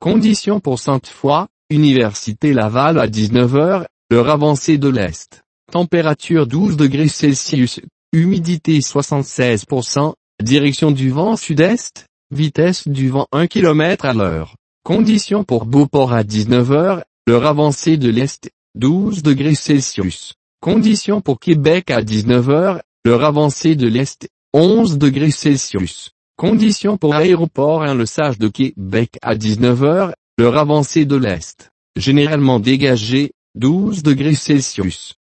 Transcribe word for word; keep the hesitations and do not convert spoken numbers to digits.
Conditions pour Sainte-Foy, Université Laval à dix-neuf heures, l'heure avancée de l'Est. Température douze degrés Celsius, humidité soixante-seize pour cent, direction du vent sud-est, vitesse du vent un kilomètre à l'heure. Conditions pour Beauport à dix-neuf heures, l'heure avancée de l'Est, douze degrés Celsius. Conditions pour Québec à dix-neuf heures, l'heure avancée de l'Est, onze degrés Celsius. Conditions pour Aéroport un-le-Sage de Québec à dix-neuf heures, l'heure avancée de l'Est, généralement dégagée, douze degrés Celsius.